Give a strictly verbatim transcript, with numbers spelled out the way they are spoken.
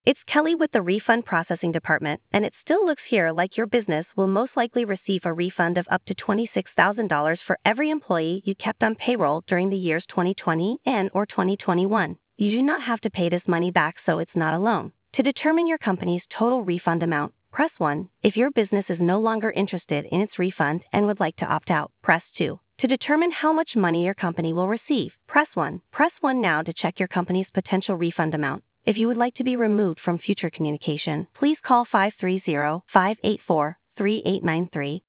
It's Kelly with the Refund Processing Department, and it still looks here like your business will most likely receive a refund of up to twenty-six thousand dollars for every employee you kept on payroll during the years twenty twenty and or twenty twenty-one. You do not have to pay this money back, so it's not a loan. To determine your company's total refund amount, press one. If your business is no longer interested in its refund and would like to opt out, press two. To determine how much money your company will receive, press one. Press one now to check your company's potential refund amount. If you would like to be removed from future communication, please call five three zero, five eight four, three eight nine three